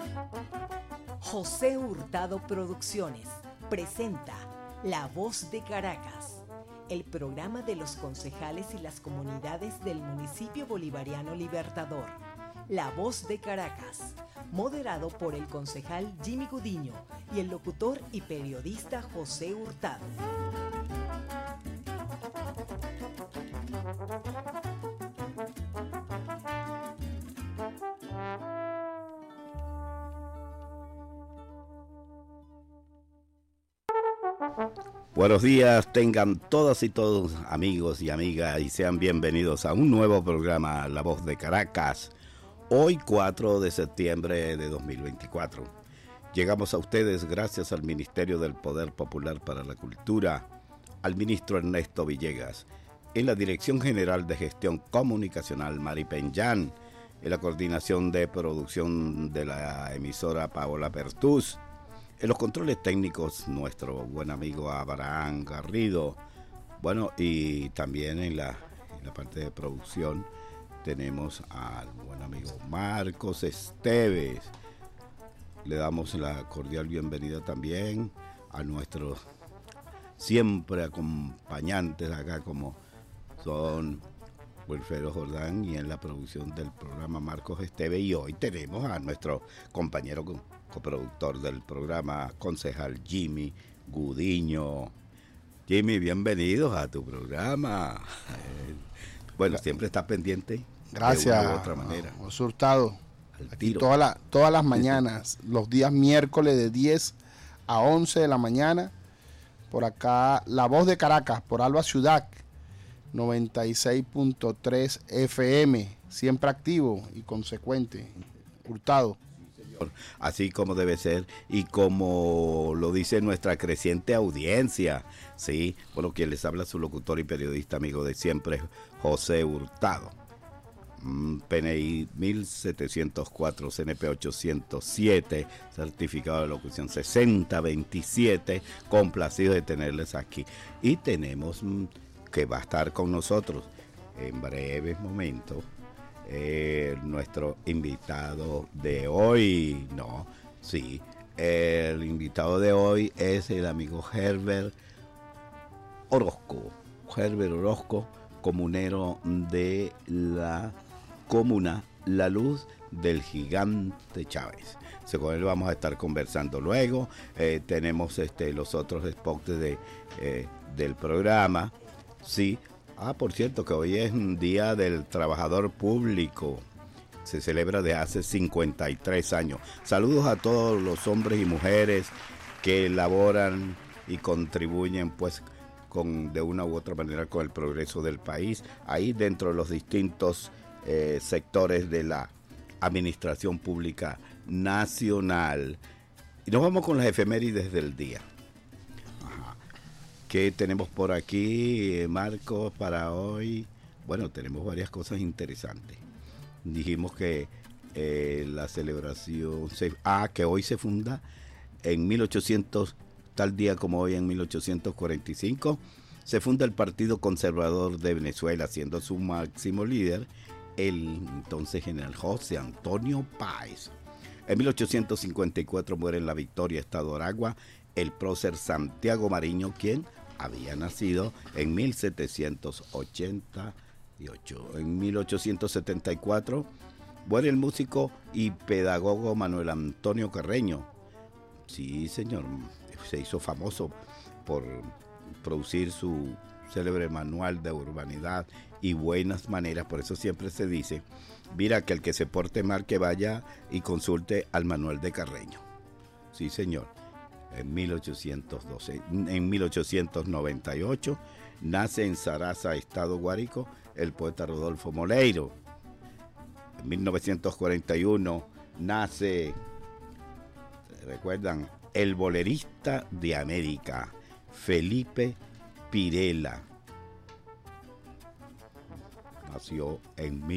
José Hurtado Producciones presenta La Voz de Caracas, el programa de los concejales y las comunidades del municipio bolivariano Libertador. La Voz de Caracas, moderado por el concejal Jimmy Gudiño y el locutor y periodista José Hurtado. Buenos días, tengan todas y todos amigos y amigas y sean bienvenidos a un nuevo programa, La Voz de Caracas, hoy 4 de septiembre de 2024. Llegamos a ustedes gracias al Ministerio del Poder Popular para la Cultura, al ministro Ernesto Villegas, en la Dirección General de Gestión Comunicacional Mari Peñán, en la coordinación de producción de la emisora Paola Pertús, en los controles técnicos, nuestro buen amigo Abraham Garrido. Bueno, y también en la parte de producción tenemos al buen amigo Marcos Esteves. Le damos la cordial bienvenida también a nuestros siempre acompañantes acá, como son Wilfredo Jordán y en la producción del programa Marcos Esteves. Y hoy tenemos a nuestro compañero coproductor del programa, concejal Jimmy Gudiño. Jimmy, bienvenidos a tu programa. Bueno, siempre estás pendiente. Gracias, de una u otra manera. José Hurtado. Aquí todas las mañanas, los días miércoles de 10 a 11 de la mañana. Por acá, La Voz de Caracas, por Alba Ciudad, 96.3 FM, siempre activo y consecuente. Hurtado. Así como debe ser y como lo dice nuestra creciente audiencia, sí, bueno, quien les habla su locutor y periodista amigo de siempre, José Hurtado. PNI 1704, CNP 807, certificado de locución 6027, complacido de tenerles aquí. Y tenemos que va a estar con nosotros en breves momentos nuestro invitado de hoy. El invitado de hoy es el amigo Herbert Orozco, comunero de la comuna La Luz del Gigante Chávez. Con él vamos a estar conversando luego. Tenemos los otros spots del programa. Sí. Por cierto, que hoy es un día del trabajador público. Se celebra desde hace 53 años. Saludos a todos los hombres y mujeres que laboran y contribuyen, pues, de una u otra manera con el progreso del país, ahí dentro de los distintos sectores de la administración pública nacional. Y nos vamos con las efemérides del día. ¿Qué tenemos por aquí, Marcos, para hoy? Bueno, tenemos varias cosas interesantes. Dijimos que la celebración, que hoy se funda en 1800, tal día como hoy en 1845, se funda el Partido Conservador de Venezuela, siendo su máximo líder el entonces general José Antonio Páez. En 1854 muere en La Victoria, Estado Aragua, el prócer Santiago Mariño, quien había nacido en 1788. En 1874 muere el músico y pedagogo Manuel Antonio Carreño. Sí, señor, se hizo famoso por producir su célebre manual de urbanidad y buenas maneras. Por eso siempre se dice, mira, que el que se porte mal que vaya y consulte al Manuel de Carreño. Sí, señor. En 1812. En 1898 nace en Saraza, Estado Guárico, el poeta Rodolfo Moleiro. En 1941 nace, ¿recuerdan?, el bolerista de América, Felipe Pirela. Nació en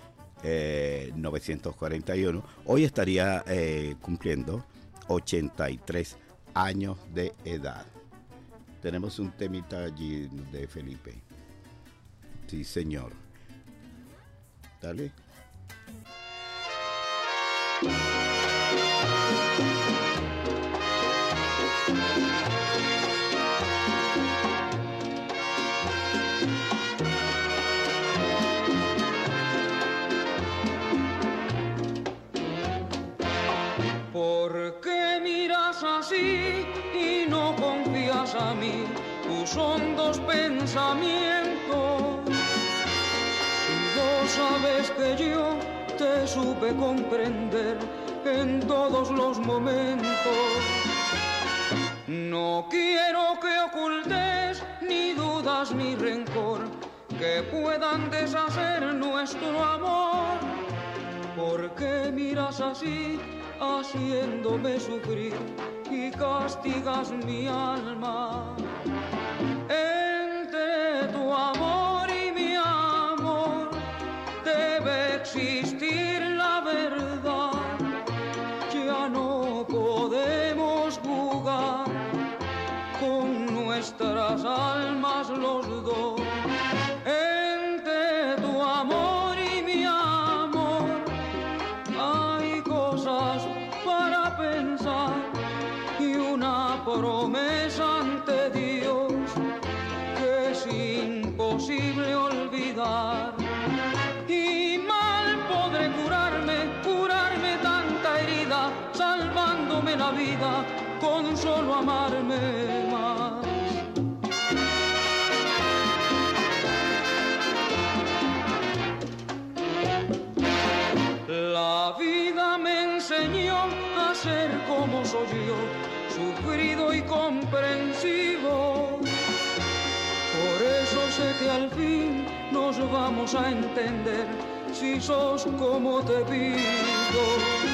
1941. Hoy estaría cumpliendo 83 años de edad. Tenemos un temita allí de Felipe. Sí, señor. Dale. miras así y no confías a mí tus hondos pensamientos. Si vos sabes que yo te supe comprender en todos los momentos. No quiero que ocultes ni dudas ni rencor que puedan deshacer nuestro amor. ¿Por qué miras así, haciéndome sufrir y castigas mi alma? Entre tu amor y mi amor debe existir la verdad. Ya no podemos jugar con nuestras almas los dos. Entre tu amor y mi amor hay cosas para pensar y una promesa ante Dios que es imposible olvidar. Y mal podré curarme tanta herida, salvándome la vida con solo amarme más. La vida me enseñó a ser como soy yo, sufrido y comprensivo. Por eso sé que al fin nos vamos a entender, si sos como te pido.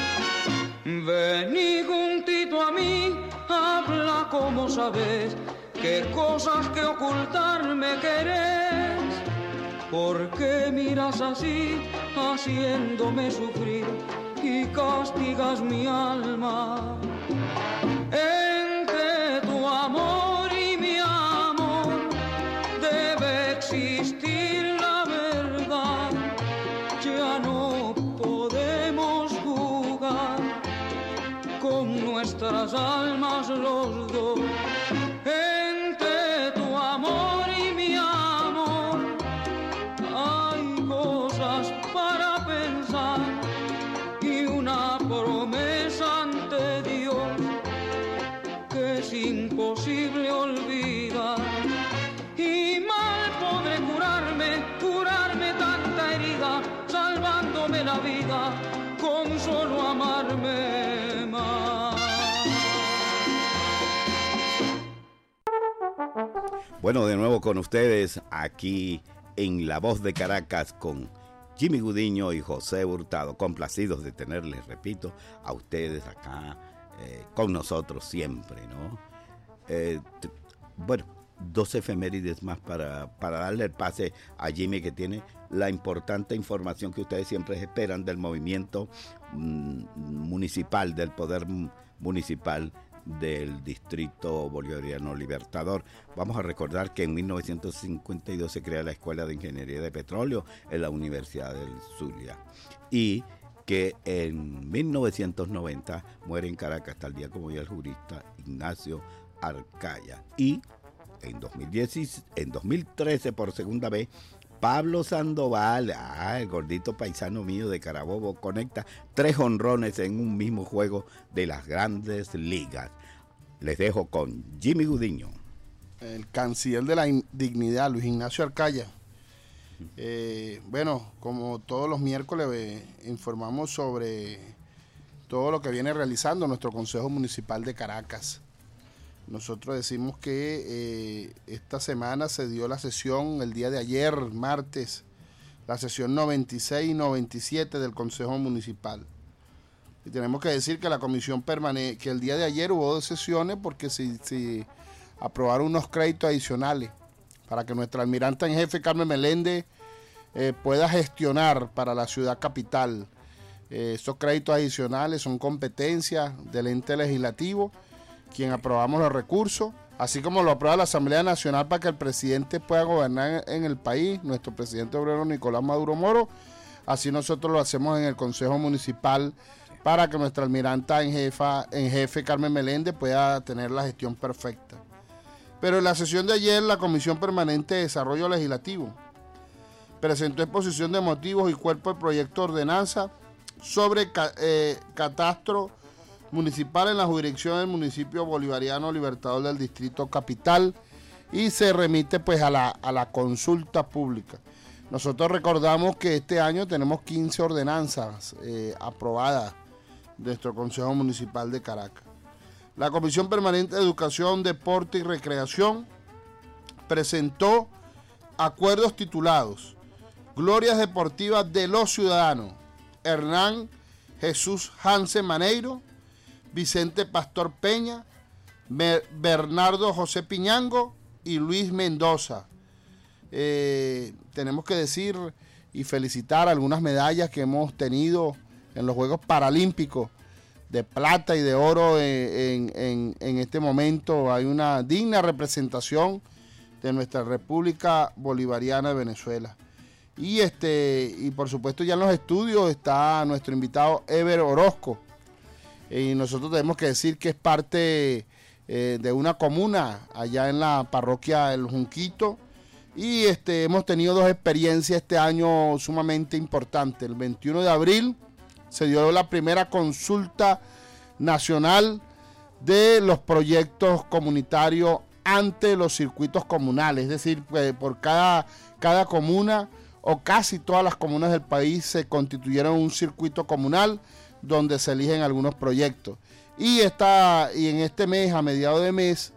Vení juntito a mí, habla como sabes, qué cosas que ocultarme querés. ¿Por qué miras así, haciéndome sufrir y castigas mi alma? Entre tu amor y mi amor debe existir la verdad. Ya no podemos jugar con nuestras almas los dos. Entre tu amor y mi amor hay cosas para pensar y una promesa ante Dios que es imposible olvidar. Y mal podré curarme tanta herida, salvándome la vida con solo amarme más. Bueno, de nuevo con ustedes aquí en La Voz de Caracas con Jimmy Gudiño y José Hurtado. Complacidos de tenerles, repito, a ustedes acá con nosotros siempre, ¿no? Bueno, 2 efemérides más para darle el pase a Jimmy, que tiene la importante información que ustedes siempre esperan del movimiento municipal, del poder municipal del Distrito Bolivariano Libertador. Vamos a recordar que en 1952 se crea la Escuela de Ingeniería de Petróleo en la Universidad del Zulia y que en 1990 muere en Caracas hasta el día como hoy el jurista Ignacio Arcaya, y en 2013 por segunda vez Pablo Sandoval, el gordito paisano mío de Carabobo, conecta 3 jonrones en un mismo juego de las Grandes Ligas. Les dejo con Jimmy Gudiño. El canciller de la dignidad, Luis Ignacio Arcaya. Bueno, como todos los miércoles informamos sobre todo lo que viene realizando nuestro Consejo Municipal de Caracas. Nosotros decimos que esta semana se dio la sesión el día de ayer, martes, la sesión 96 y 97 del Consejo Municipal. Y tenemos que decir que la comisión permanente, que el día de ayer hubo 2 sesiones porque se aprobaron unos créditos adicionales para que nuestra almiranta en jefe Carmen Meléndez pueda gestionar para la ciudad capital. Estos créditos adicionales son competencias del ente legislativo, quien aprobamos los recursos, así como lo aprueba la Asamblea Nacional para que el presidente pueda gobernar en el país, nuestro presidente obrero Nicolás Maduro Moro. Así nosotros lo hacemos en el Consejo Municipal para que nuestra almiranta en jefe Carmen Meléndez pueda tener la gestión perfecta. Pero en la sesión de ayer, la Comisión Permanente de Desarrollo Legislativo presentó exposición de motivos y cuerpo de proyecto de ordenanza sobre catastro municipal en la jurisdicción del municipio bolivariano Libertador del Distrito Capital y se remite pues a la consulta pública. Nosotros recordamos que este año tenemos 15 ordenanzas aprobadas de nuestro Consejo Municipal de Caracas. La Comisión Permanente de Educación, Deporte y Recreación presentó acuerdos titulados Glorias Deportivas de los Ciudadanos, Hernán Jesús Hansen Maneiro, Vicente Pastor Peña, Bernardo José Piñango y Luis Mendoza. Tenemos que decir y felicitar algunas medallas que hemos tenido en los Juegos Paralímpicos de plata y de oro en este momento. Hay una digna representación de nuestra República Bolivariana de Venezuela. Y por supuesto ya en los estudios está nuestro invitado Eber Orozco. Y nosotros tenemos que decir que es parte de una comuna allá en la parroquia El Junquito. Y hemos tenido dos experiencias este año sumamente importantes. El 21 de abril se dio la primera consulta nacional de los proyectos comunitarios ante los circuitos comunales. Es decir, por cada comuna o casi todas las comunas del país se constituyeron un circuito comunal donde se eligen algunos proyectos. Y en este mes, a mediados de mes,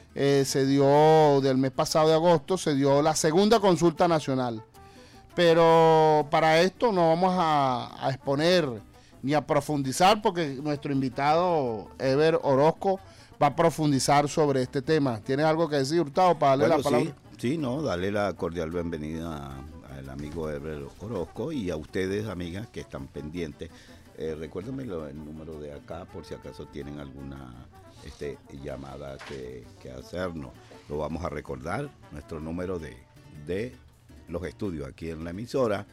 del mes pasado de agosto, se dio la segunda consulta nacional. Pero para esto no vamos a exponer ni a profundizar, porque nuestro invitado Eber Orozco va a profundizar sobre este tema. ¿Tienes algo que decir, Hurtado, para darle la palabra? Sí, darle la cordial bienvenida al amigo Eber Orozco y a ustedes, amigas, que están pendientes. Recuérdenme el número de acá, por si acaso tienen alguna llamada que hacernos. Lo vamos a recordar, nuestro número de los estudios aquí en la emisora,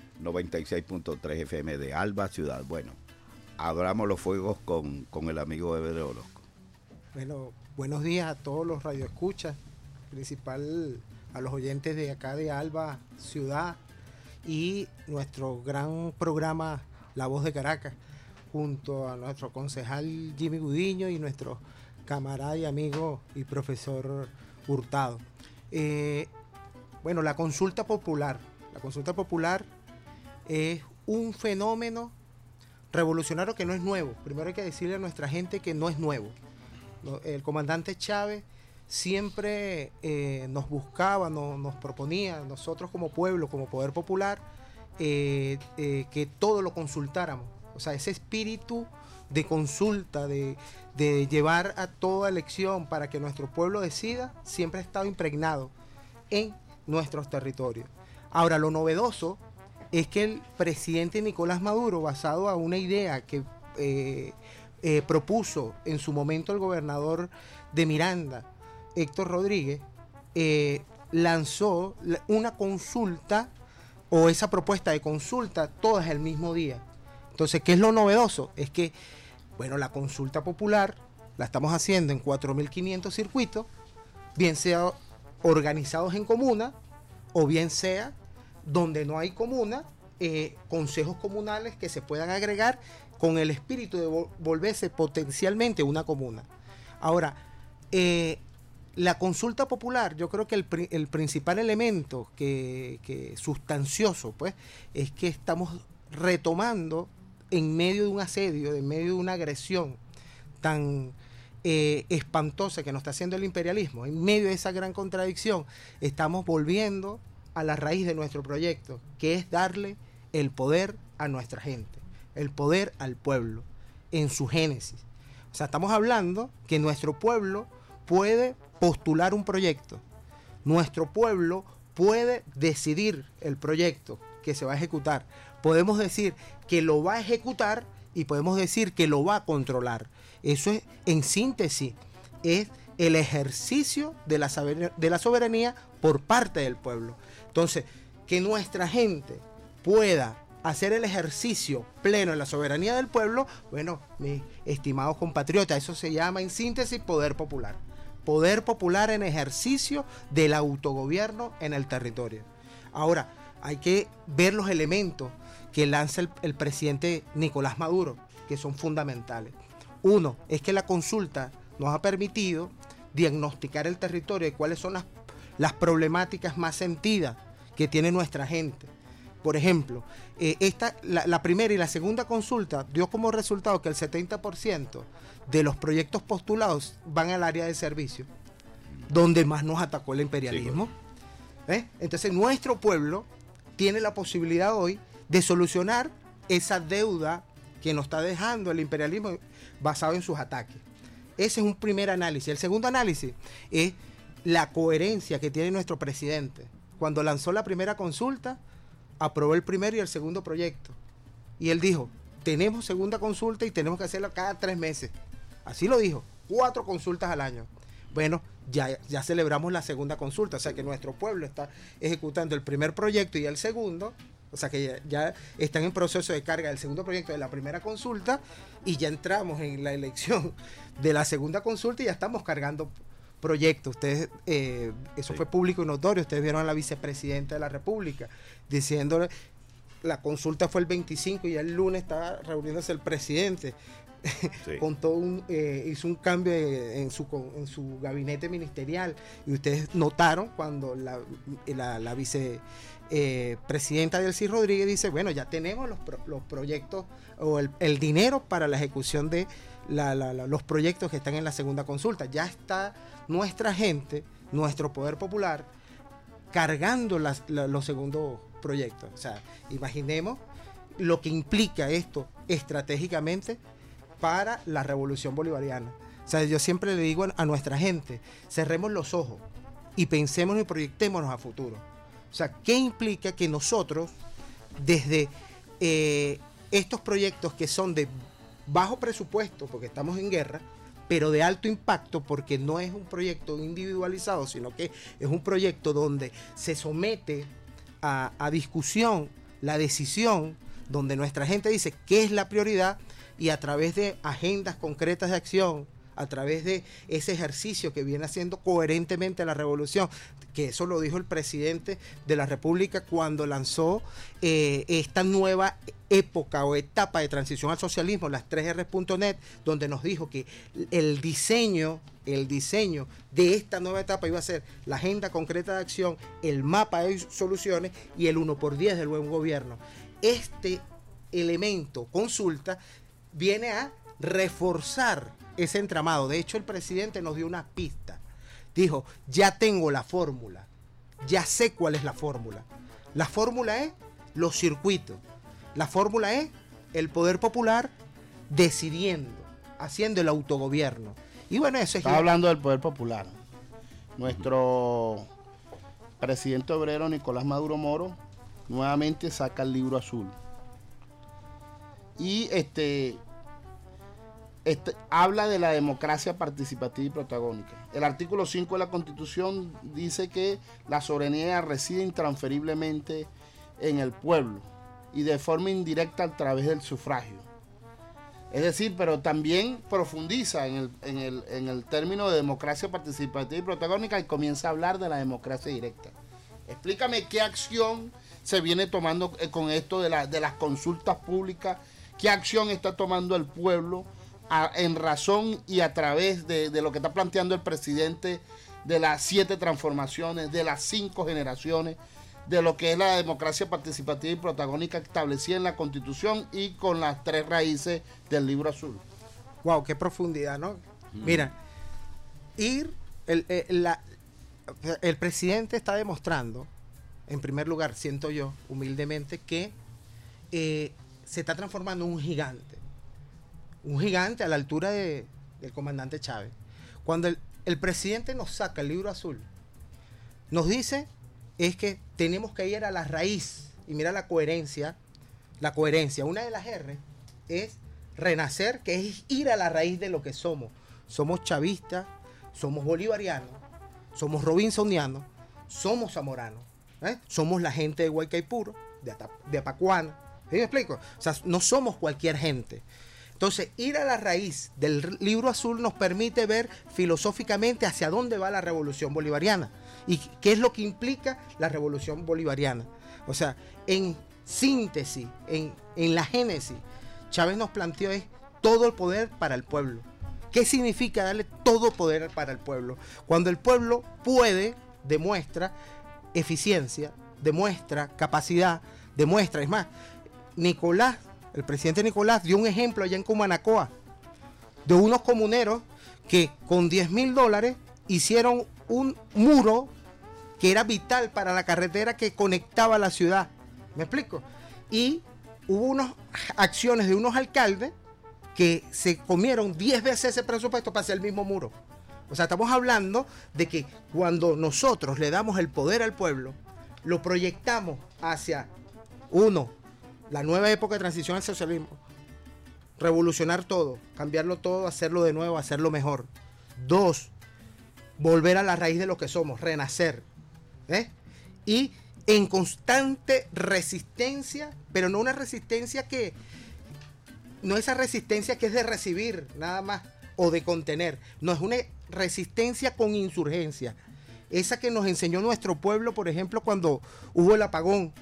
96.3 FM de Alba Ciudad. Bueno, abramos los fuegos con el amigo Eber Orozco. Bueno, buenos días a todos los radioescuchas, principal a los oyentes de acá de Alba Ciudad y nuestro gran programa La Voz de Caracas, junto a nuestro concejal Jimmy Gudiño y nuestro camarada y amigo y profesor Hurtado. Bueno, la consulta popular es un fenómeno revolucionario que no es nuevo. Primero hay que decirle a nuestra gente que no es nuevo. El comandante Chávez siempre nos buscaba, nos proponía, nosotros como pueblo, como poder popular, que todo lo consultáramos. O sea, ese espíritu de consulta, de llevar a toda elección para que nuestro pueblo decida, siempre ha estado impregnado en nuestros territorios. Ahora, lo novedoso es que el presidente Nicolás Maduro, basado a una idea que propuso en su momento el gobernador de Miranda, Héctor Rodríguez, lanzó una consulta o esa propuesta de consulta todas el mismo día. Entonces, ¿qué es lo novedoso? Es que, bueno, la consulta popular la estamos haciendo en 4.500 circuitos, bien sea organizados en comuna o bien sea donde no hay comuna, consejos comunales que se puedan agregar con el espíritu de volverse potencialmente una comuna. Ahora, la consulta popular, yo creo que el principal elemento que sustancioso, pues, es que estamos retomando en medio de un asedio, en medio de una agresión tan espantosa que nos está haciendo el imperialismo, en medio de esa gran contradicción, estamos volviendo a la raíz de nuestro proyecto, que es darle el poder a nuestra gente, el poder al pueblo, en su génesis. O sea, estamos hablando que nuestro pueblo puede postular un proyecto, nuestro pueblo puede decidir el proyecto que se va a ejecutar, podemos decir que lo va a ejecutar y podemos decir que lo va a controlar. Eso es, en síntesis, es el ejercicio de la soberanía por parte del pueblo. Entonces, que nuestra gente pueda hacer el ejercicio pleno de la soberanía del pueblo, bueno, mis estimados compatriotas, eso se llama en síntesis poder popular. Poder popular en ejercicio del autogobierno en el territorio. Ahora, hay que ver los elementos que lanza el presidente Nicolás Maduro, que son fundamentales. Uno, es que la consulta nos ha permitido diagnosticar el territorio y cuáles son las problemáticas más sentidas que tiene nuestra gente. Por ejemplo, la primera y la segunda consulta dio como resultado que el 70% de los proyectos postulados van al área de servicio, donde más nos atacó el imperialismo. Sí. Entonces nuestro pueblo tiene la posibilidad hoy de solucionar esa deuda que nos está dejando el imperialismo basado en sus ataques. Ese es un primer análisis. El segundo análisis es la coherencia que tiene nuestro presidente. Cuando lanzó la primera consulta, aprobó el primero y el segundo proyecto. Y él dijo, tenemos segunda consulta y tenemos que hacerla cada 3 meses. Así lo dijo, 4 consultas al año. Bueno, ya celebramos la segunda consulta, o sea que nuestro pueblo está ejecutando el primer proyecto y el segundo, o sea que ya están en proceso de carga del segundo proyecto de la primera consulta y ya entramos en la elección de la segunda consulta y ya estamos cargando proyectos. Ustedes, eso fue público y notorio, ustedes vieron a la vicepresidenta de la República diciéndole, la consulta fue el 25 y ya el lunes estaba reuniéndose el presidente. Sí. Con todo hizo un cambio en su gabinete ministerial y ustedes notaron cuando la vicepresidenta Delcy Rodríguez dice, bueno, ya tenemos los proyectos o el dinero para la ejecución de los proyectos que están en la segunda consulta. Ya está nuestra gente, nuestro poder popular cargando los segundos proyectos. O sea, imaginemos lo que implica esto estratégicamente para la revolución bolivariana. O sea, yo siempre le digo a nuestra gente, cerremos los ojos y pensemos y proyectémonos a futuro. O sea, ¿qué implica que nosotros, desde estos proyectos que son de bajo presupuesto, porque estamos en guerra, pero de alto impacto, porque no es un proyecto individualizado, sino que es un proyecto donde se somete a discusión la decisión, donde nuestra gente dice qué es la prioridad, y a través de agendas concretas de acción, a través de ese ejercicio que viene haciendo coherentemente la revolución, que eso lo dijo el presidente de la República cuando lanzó esta nueva época o etapa de transición al socialismo, las 3R.net, donde nos dijo que el diseño de esta nueva etapa iba a ser la agenda concreta de acción, el mapa de soluciones y el 1x10 del buen gobierno. Este elemento, consulta, viene a reforzar ese entramado. De hecho, el presidente nos dio una pista. Dijo, ya tengo la fórmula, ya sé cuál es la fórmula. La fórmula es los circuitos. La fórmula es el poder popular decidiendo, haciendo el autogobierno. Y bueno, eso es... Está hablando del poder popular. Nuestro presidente obrero Nicolás Maduro Moro nuevamente saca el libro azul. Y habla de la democracia participativa y protagónica. El artículo 5 de la Constitución dice que la soberanía reside intransferiblemente en el pueblo y de forma indirecta a través del sufragio. Es decir, pero también profundiza en el término de democracia participativa y protagónica y comienza a hablar de la democracia directa. Explícame qué acción se viene tomando con esto de las consultas públicas. ¿Qué acción está tomando el pueblo en razón y a través de lo que está planteando el presidente de las 7 transformaciones, de las 5 generaciones, de lo que es la democracia participativa y protagónica establecida en la Constitución y con las 3 raíces del libro azul? Wow, qué profundidad, ¿no? Mira, el presidente está demostrando, en primer lugar, siento yo, humildemente, que se está transformando en un gigante a la altura del comandante Chávez. Cuando el presidente nos saca el libro azul, nos dice es que tenemos que ir a la raíz, y mira la coherencia, una de las R es renacer, que es ir a la raíz de lo que somos. Somos chavistas, somos bolivarianos, somos robinsonianos, somos zamoranos, somos la gente de Guaycaipuro, de Apacuana. ¿Sí me explico? O sea, no somos cualquier gente. Entonces, ir a la raíz del libro azul nos permite ver filosóficamente hacia dónde va la revolución bolivariana y qué es lo que implica la revolución bolivariana. O sea, en síntesis, en la génesis, Chávez nos planteó es todo el poder para el pueblo. ¿Qué significa darle todo poder para el pueblo? Cuando el pueblo puede, demuestra eficiencia, demuestra capacidad, demuestra, es más, Nicolás, el presidente Nicolás dio un ejemplo allá en Cumanacoa de unos comuneros que con $10,000 hicieron un muro que era vital para la carretera que conectaba la ciudad. ¿Me explico? Y hubo unas acciones de unos alcaldes que se comieron 10 veces ese presupuesto para hacer el mismo muro. O sea, estamos hablando de que cuando nosotros le damos el poder al pueblo, lo proyectamos hacia, uno, la nueva época de transición al socialismo, revolucionar todo, cambiarlo todo, hacerlo de nuevo, hacerlo mejor. 2, volver a la raíz de lo que somos, renacer. Y en constante resistencia, pero no una resistencia que, no esa resistencia que es de recibir nada más o de contener, no, es una resistencia con insurgencia, esa que nos enseñó nuestro pueblo, por ejemplo, cuando hubo el apagón,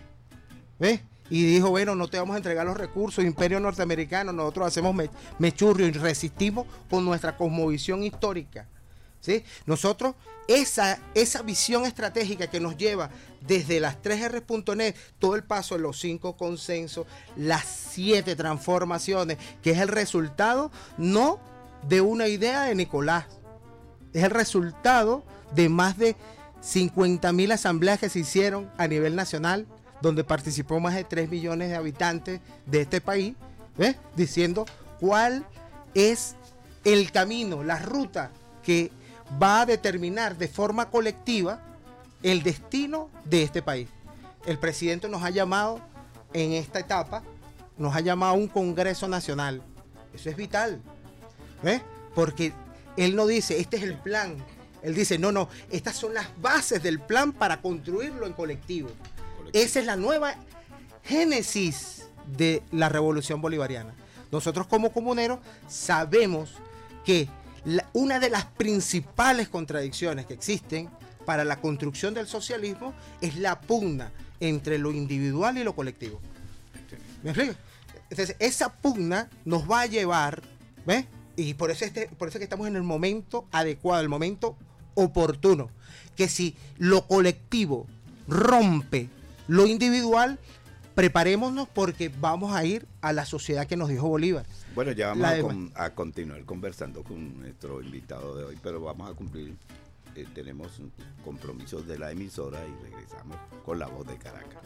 y dijo, bueno, no te vamos a entregar los recursos, imperio norteamericano, nosotros hacemos mechurrio y resistimos con nuestra cosmovisión histórica, ¿sí? Nosotros, esa visión estratégica que nos lleva desde las 3R.net, todo el paso de los 5 consensos, las 7 transformaciones, que es el resultado no de una idea de Nicolás, es el resultado de más de 50,000 asambleas que se hicieron a nivel nacional, donde participó más de 3 millones de habitantes de este país, diciendo cuál es el camino, la ruta que va a determinar de forma colectiva el destino de este país. El presidente nos ha llamado en esta etapa, nos ha llamado a un Congreso Nacional. Eso es vital, porque él no dice, este es el plan. Él dice, no, estas son las bases del plan para construirlo en colectivo. Esa es la nueva génesis de la revolución bolivariana. Nosotros como comuneros sabemos que una de las principales contradicciones que existen para la construcción del socialismo es la pugna entre lo individual y lo colectivo. ¿Me explico? Entonces, esa pugna nos va a llevar, y por eso que estamos en el momento adecuado, el momento oportuno, que si lo colectivo rompe lo individual, preparémonos porque vamos a ir a la sociedad que nos dijo Bolívar. Bueno, ya vamos a continuar conversando con nuestro invitado de hoy, pero vamos a cumplir, tenemos compromisos de la emisora y regresamos con La Voz de Caracas.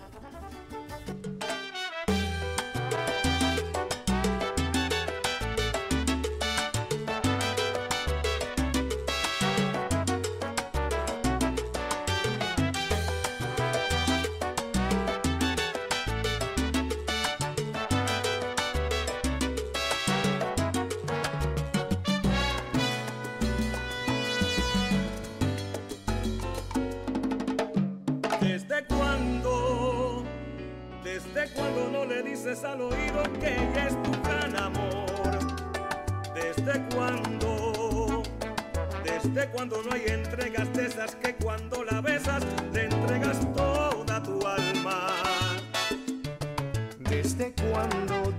¿Desde cuándo no le dices al oído que ella es tu gran amor? ¿Desde cuándo no hay entregas de esas que cuando la besas le entregas toda tu alma? ¿Desde cuándo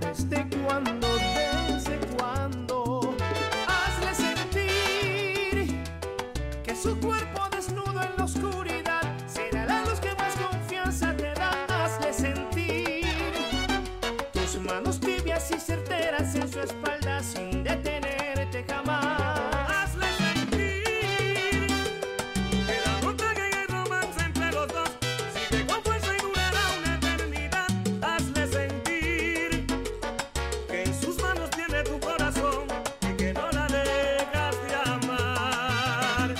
hazle sentir que su cuerpo desnudo en la oscuridad será la luz que más confianza te da? Hazle sentir tus manos tibias y certeras en su espalda sin detenerte jamás. Hazle sentir que la nota que hay el romance entre los dos sigue con fuerza y durará una eternidad. Hazle sentir que en sus manos tiene tu corazón y que no la dejas de amar.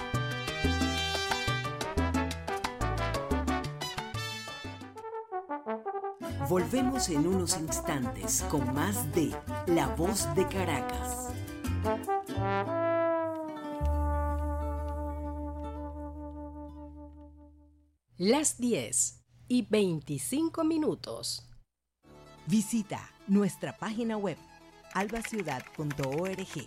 Volvemos en unos instantes con más de La Voz de Caracas. Las 10:25. Visita nuestra página web albaciudad.org.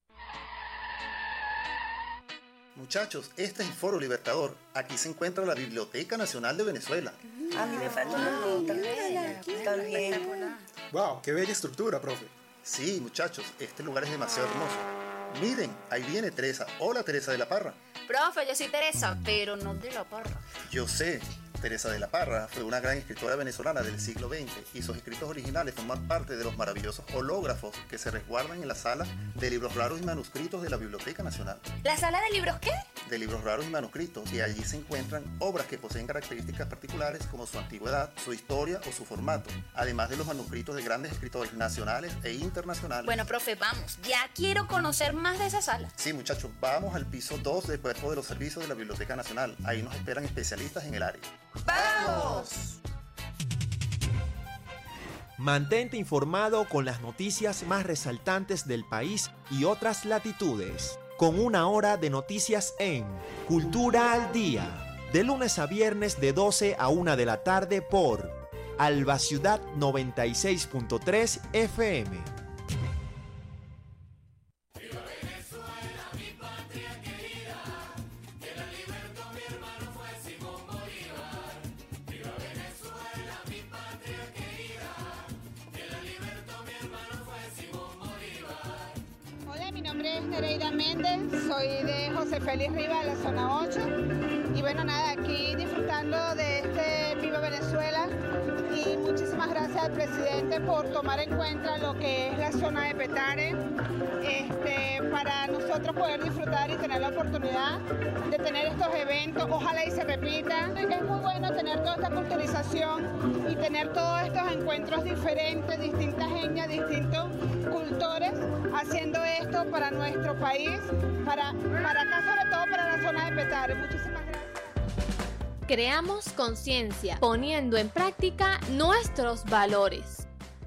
Muchachos, este es el Foro Libertador. Aquí se encuentra la Biblioteca Nacional de Venezuela. A mí me falta una nota. También. Wow, qué bella estructura, profe. Sí, muchachos, este lugar es demasiado hermoso. Miren, ahí viene Teresa. Hola, Teresa de la Parra. Profe, yo soy Teresa, pero no de la Parra. Yo sé, Teresa de la Parra fue una gran escritora venezolana del siglo XX y sus escritos originales forman parte de los maravillosos hológrafos que se resguardan en la sala de libros raros y manuscritos de la Biblioteca Nacional. ¿La sala de libros qué? De libros raros y manuscritos, y allí se encuentran obras que poseen características particulares como su antigüedad, su historia o su formato, además de los manuscritos de grandes escritores nacionales e internacionales. Bueno, profe, vamos, ya quiero conocer más de esa sala. Sí, muchachos, vamos al piso 2 del Cuerpo de los Servicios de la Biblioteca Nacional. Ahí nos esperan especialistas en el área. ¡Vamos! Mantente informado con las noticias más resaltantes del país y otras latitudes, con una hora de noticias en Cultura al Día, de lunes a viernes de 12 a 1 de la tarde por Alba Ciudad 96.3 FM. Nereida Méndez, soy de José Félix Rivas, de la zona 8, y bueno, nada, aquí disfrutando de este Viva Venezuela, y muchísimas gracias al presidente por tomar en cuenta lo que es la zona de Petare, para nosotros poder disfrutar y tener la oportunidad de tener estos eventos, ojalá y se repitan, que es muy bueno tener toda esta culturización y tener todos estos encuentros diferentes, distintas etnias, distintos cultores, haciendo esto para nuestro país, para acá, sobre todo para la zona de Petare. Muchísimas gracias. Creamos conciencia, poniendo en práctica nuestros valores.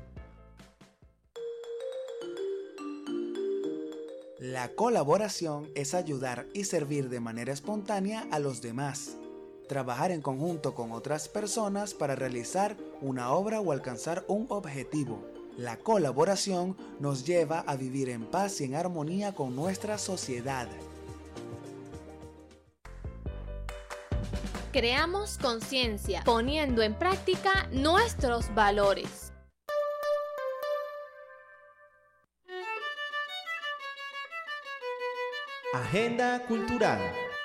La colaboración es ayudar y servir de manera espontánea a los demás. Trabajar en conjunto con otras personas para realizar una obra o alcanzar un objetivo. La colaboración nos lleva a vivir en paz y en armonía con nuestra sociedad. Creamos conciencia, poniendo en práctica nuestros valores. Agenda cultural.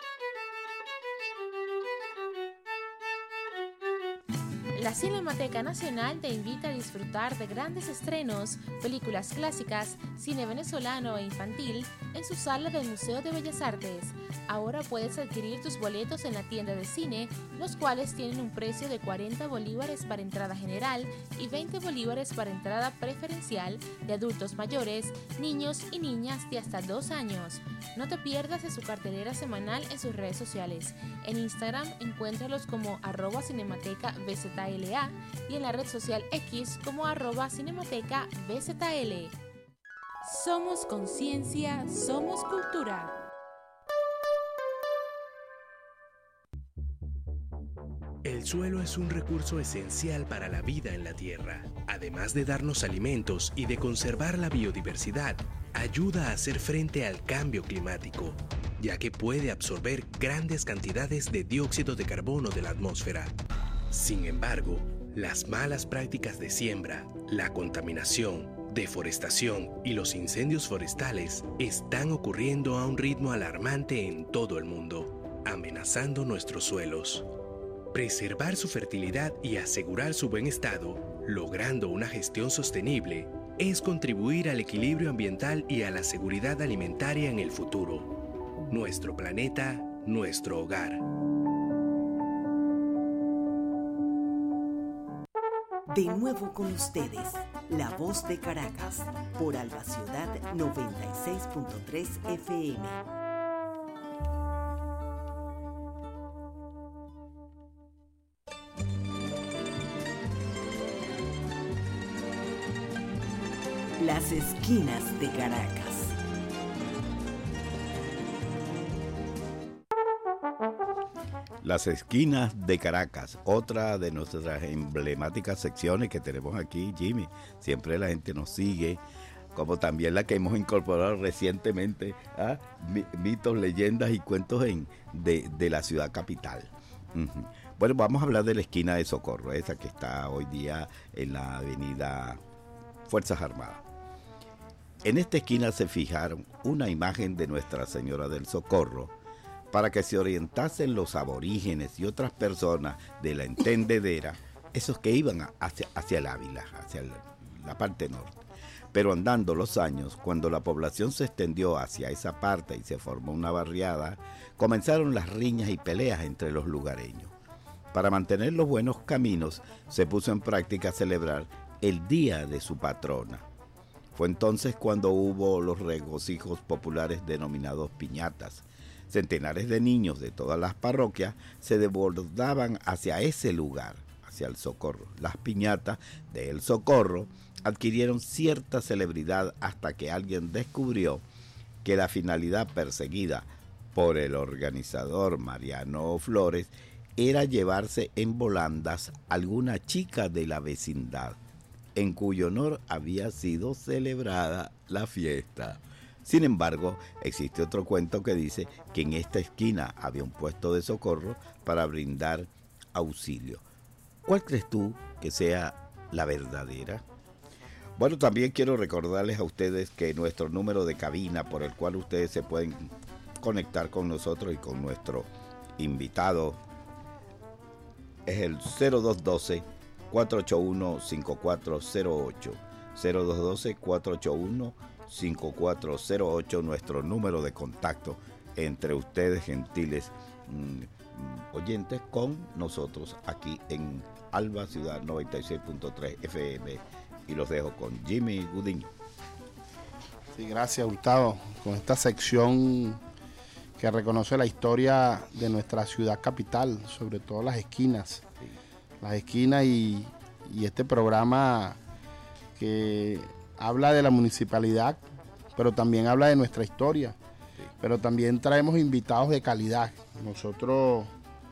La Cinemateca Nacional te invita a disfrutar de grandes estrenos, películas clásicas, cine venezolano e infantil en su sala del Museo de Bellas Artes. Ahora puedes adquirir tus boletos en la tienda de cine, los cuales tienen un precio de 40 bolívares para entrada general y 20 bolívares para entrada preferencial de adultos mayores, niños y niñas de hasta 2 años. No te pierdas de su cartelera semanal en sus redes sociales. En Instagram encuéntralos como @cinematecabzla y en la red social X como @cinematecabzl. Somos conciencia, somos cultura. El suelo es un recurso esencial para la vida en la Tierra. Además de darnos alimentos y de conservar la biodiversidad, ayuda a hacer frente al cambio climático, ya que puede absorber grandes cantidades de dióxido de carbono de la atmósfera. Sin embargo, las malas prácticas de siembra, la contaminación, deforestación y los incendios forestales están ocurriendo a un ritmo alarmante en todo el mundo, amenazando nuestros suelos. Preservar su fertilidad y asegurar su buen estado, logrando una gestión sostenible, es contribuir al equilibrio ambiental y a la seguridad alimentaria en el futuro. Nuestro planeta, nuestro hogar. De nuevo con ustedes, La Voz de Caracas, por Alba Ciudad 96.3 FM. Las esquinas de Caracas. Las esquinas de Caracas, otra de nuestras emblemáticas secciones que tenemos aquí, Jimmy. Siempre la gente nos sigue, como también la que hemos incorporado recientemente, mitos, leyendas y cuentos de la ciudad capital. Uh-huh. Bueno, vamos a hablar de la esquina de Socorro, esa que está hoy día en la avenida Fuerzas Armadas. En esta esquina se fijaron una imagen de Nuestra Señora del Socorro para que se orientasen los aborígenes y otras personas de la entendedera, esos que iban hacia el Ávila, hacia la parte norte. Pero andando los años, cuando la población se extendió hacia esa parte y se formó una barriada, comenzaron las riñas y peleas entre los lugareños. Para mantener los buenos caminos, se puso en práctica celebrar el día de su patrona. Fue entonces cuando hubo los regocijos populares denominados piñatas. Centenares de niños de todas las parroquias se desbordaban hacia ese lugar, hacia el Socorro. Las piñatas del Socorro adquirieron cierta celebridad hasta que alguien descubrió que la finalidad perseguida por el organizador Mariano Flores era llevarse en volandas alguna chica de la vecindad, en cuyo honor había sido celebrada la fiesta. Sin embargo, existe otro cuento que dice que en esta esquina había un puesto de socorro para brindar auxilio. ¿Cuál crees tú que sea la verdadera? Bueno, también quiero recordarles a ustedes que nuestro número de cabina por el cual ustedes se pueden conectar con nosotros y con nuestro invitado es el 0212-481-5408. 0212-481-5408, nuestro número de contacto entre ustedes, gentiles oyentes, con nosotros aquí en Alba Ciudad 96.3 FM. Y los dejo con Jimmy Gudiño. Sí, gracias, Gustavo. Con esta sección que reconoce la historia de nuestra ciudad capital, sobre todo las esquinas. Las esquinas y este programa que habla de la municipalidad, pero también habla de nuestra historia. Pero también traemos invitados de calidad. Nosotros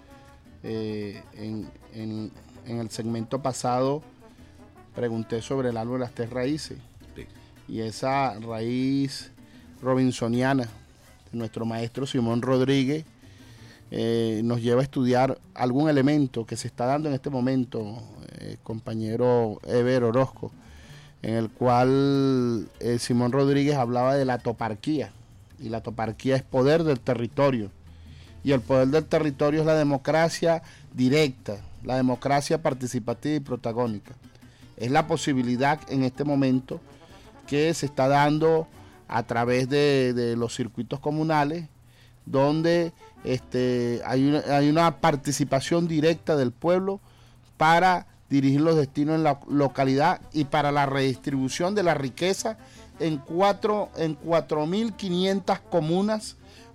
en el segmento pasado pregunté sobre el árbol de las tres raíces. Sí. Y esa raíz robinsoniana de nuestro maestro Simón Rodríguez nos lleva a estudiar algún elemento que se está dando en este momento, compañero Eber Orozco, en el cual Simón Rodríguez hablaba de la toparquía. Y la toparquía es poder del territorio. Y el poder del territorio es la democracia directa, la democracia participativa y protagónica. Es la posibilidad en este momento que se está dando a través de los circuitos comunales, donde hay una participación directa del pueblo para dirigir los destinos en la localidad y para la redistribución de la riqueza en 4.500 comunas,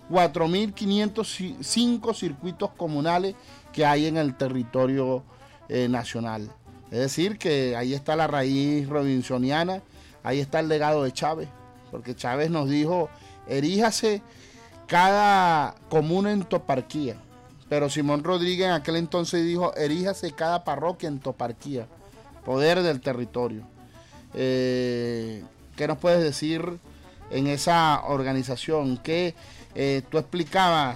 4.505 circuitos comunales que hay en el territorio nacional. Es decir, que ahí está la raíz robinsoniana, ahí está el legado de Chávez, porque Chávez nos dijo, eríjase cada comuna en toparquía, pero Simón Rodríguez en aquel entonces dijo, eríjase cada parroquia en toparquía, poder del territorio. ¿Qué nos puedes decir en esa organización? Que tú explicabas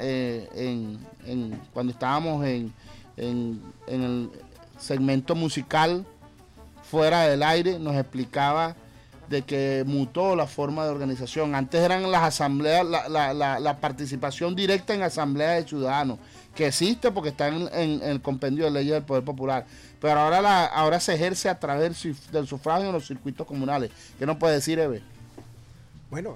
cuando estábamos en el segmento musical fuera del aire, nos explicaba de que mutó la forma de organización. Antes eran las asambleas, la participación directa en asambleas de ciudadanos, que existe porque está en el compendio de leyes del Poder Popular, pero ahora se ejerce a través del sufragio en los circuitos comunales. ¿Qué nos puede decir, Eve? Bueno,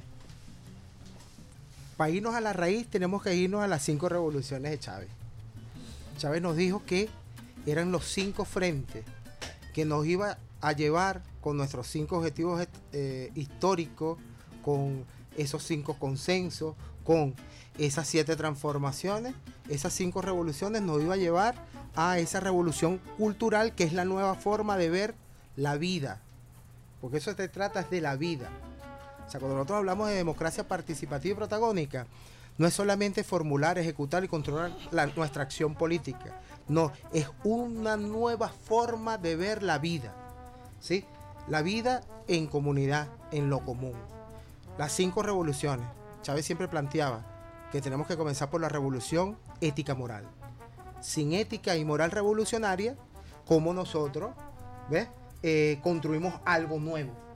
para irnos a la raíz tenemos que irnos a las 5 revoluciones de Chávez. Chávez nos dijo que eran los 5 frentes que nos iba a llevar con nuestros 5 objetivos históricos, con esos 5 consensos, con esas 7 transformaciones. Esas 5 revoluciones nos iba a llevar a esa revolución cultural, que es la nueva forma de ver la vida, porque eso se trata de la vida. O sea, cuando nosotros hablamos de democracia participativa y protagónica, no es solamente formular, ejecutar y controlar nuestra acción política. No, es una nueva forma de ver la vida, ¿sí? La vida en comunidad, en lo común. Las 5 revoluciones. Chávez siempre planteaba que tenemos que comenzar por la revolución ética-moral. Sin ética y moral revolucionaria, ¿cómo nosotros construimos algo nuevo?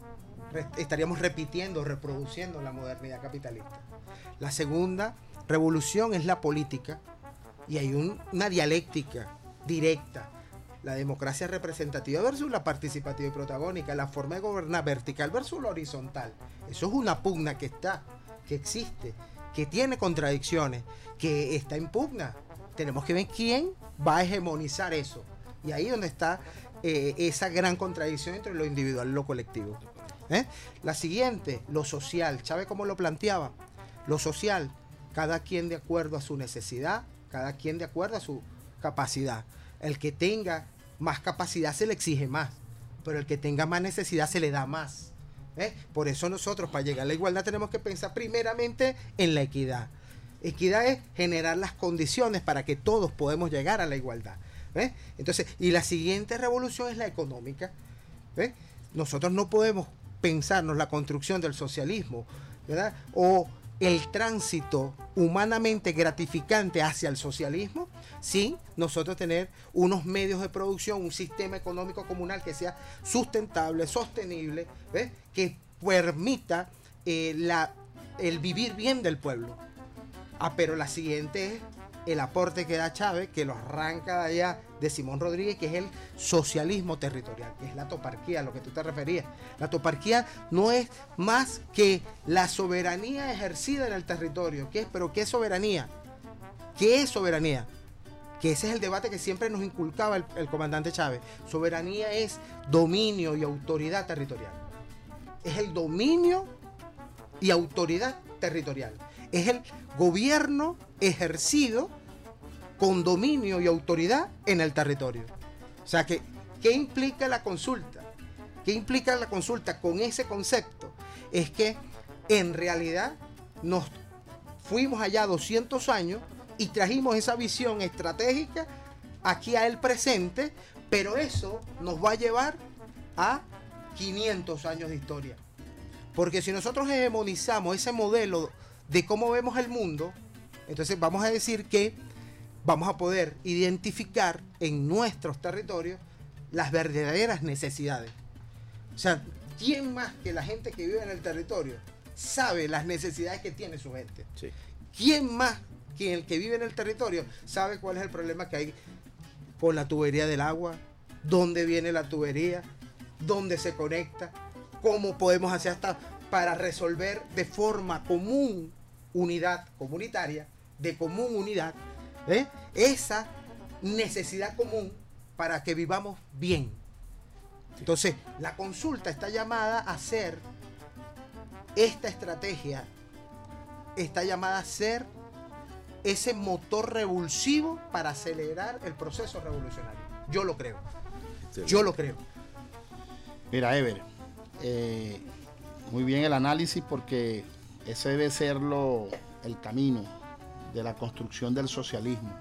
estaríamos repitiendo, reproduciendo la modernidad capitalista. La segunda revolución es la política, y hay una dialéctica directa. La democracia representativa versus la participativa y protagónica, la forma de gobernar vertical versus la horizontal. Eso es una pugna que existe, que tiene contradicciones, que está en pugna. Tenemos que ver quién va a hegemonizar eso. Y ahí es donde está esa gran contradicción entre lo individual y lo colectivo. La siguiente, lo social. Chávez, ¿cómo lo planteaba? Lo social, cada quien de acuerdo a su necesidad, cada quien de acuerdo a su capacidad. El que tenga más capacidad se le exige más, pero el que tenga más necesidad se le da más. Por eso nosotros, para llegar a la igualdad, tenemos que pensar primeramente en la equidad. Equidad es generar las condiciones para que todos podamos llegar a la igualdad. Entonces, y la siguiente revolución es la económica. Nosotros no podemos pensarnos la construcción del socialismo, ¿verdad? O el tránsito humanamente gratificante hacia el socialismo sin nosotros tener unos medios de producción, un sistema económico comunal que sea sustentable, sostenible, que permita el vivir bien del pueblo. Pero la siguiente es el aporte que da Chávez, que lo arranca de allá de Simón Rodríguez, que es el socialismo territorial, que es la toparquía, a lo que tú te referías. La toparquía no es más que la soberanía ejercida en el territorio. ¿Pero qué es soberanía? ¿Qué es soberanía? Que ese es el debate que siempre nos inculcaba el comandante Chávez. Soberanía es dominio y autoridad territorial. Es el dominio y autoridad territorial. Es el gobierno ejercido con dominio y autoridad en el territorio. O sea, ¿qué implica la consulta? ¿Qué implica la consulta con ese concepto? Es que en realidad nos fuimos allá 200 años y trajimos esa visión estratégica aquí al presente, pero eso nos va a llevar a 500 años de historia. Porque si nosotros hegemonizamos ese modelo de cómo vemos el mundo, entonces vamos a decir que vamos a poder identificar en nuestros territorios las verdaderas necesidades. O sea, ¿quién más que la gente que vive en el territorio sabe las necesidades que tiene su gente? Sí. ¿Quién más que el que vive en el territorio sabe cuál es el problema que hay con la tubería del agua? ¿Dónde viene la tubería? ¿Dónde se conecta? ¿Cómo podemos hacer hasta para resolver de forma común, unidad comunitaria, de común unidad, esa necesidad común para que vivamos bien? Entonces, la consulta está llamada a ser esta estrategia, está llamada a ser ese motor revulsivo para acelerar el proceso revolucionario. Yo lo creo. Yo lo creo. Mira, Ever, muy bien el análisis, porque ese debe ser el camino de la construcción del socialismo.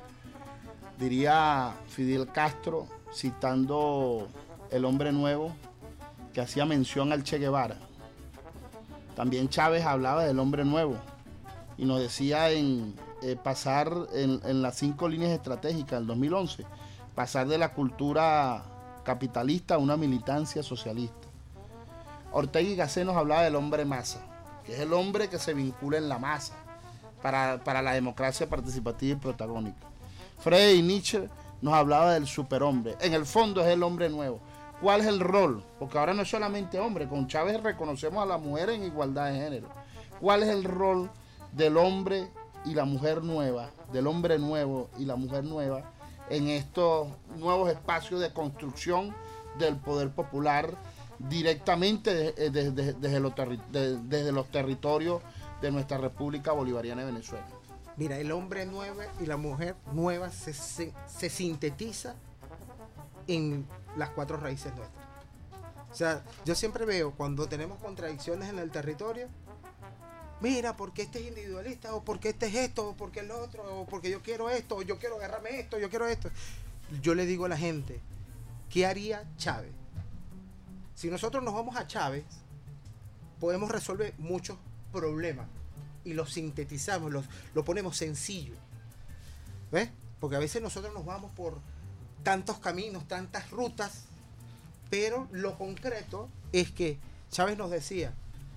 Diría Fidel Castro, citando El Hombre Nuevo, que hacía mención al Che Guevara. También Chávez hablaba del hombre nuevo y nos decía pasar en las 5 líneas estratégicas del 2011, pasar de la cultura capitalista a una militancia socialista. Ortega y Gasset nos hablaba del hombre masa, que es el hombre que se vincula en la masa para la democracia participativa y protagónica. Friedrich Nietzsche nos hablaba del superhombre. En el fondo es el hombre nuevo. ¿Cuál es el rol? Porque ahora no es solamente hombre, con Chávez reconocemos a la mujer en igualdad de género. ¿Cuál es el rol del hombre y la mujer nueva, del hombre nuevo y la mujer nueva en estos nuevos espacios de construcción del poder popular directamente desde los territorios de nuestra República Bolivariana de Venezuela? Mira, el hombre nuevo y la mujer nueva se sintetiza en las 4 raíces nuestras. O sea, yo siempre veo cuando tenemos contradicciones en el territorio, mira, porque este es individualista, o porque este es esto, o porque el otro, o porque yo quiero esto, o yo quiero agarrarme esto, yo quiero esto. Yo le digo a la gente, ¿qué haría Chávez? Si nosotros nos vamos a Chávez, podemos resolver muchos problemas y los sintetizamos, lo ponemos sencillo. ¿Ves? Porque a veces nosotros nos vamos por tantos caminos, tantas rutas, pero lo concreto es que Chávez nos decía,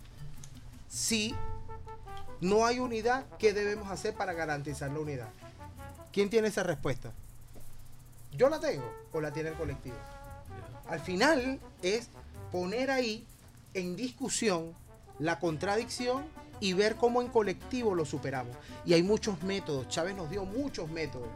si no hay unidad, ¿qué debemos hacer para garantizar la unidad? ¿Quién tiene esa respuesta? ¿Yo la tengo o la tiene el colectivo? Al final es poner ahí en discusión la contradicción y ver cómo en colectivo lo superamos. Y hay muchos métodos, Chávez nos dio muchos métodos.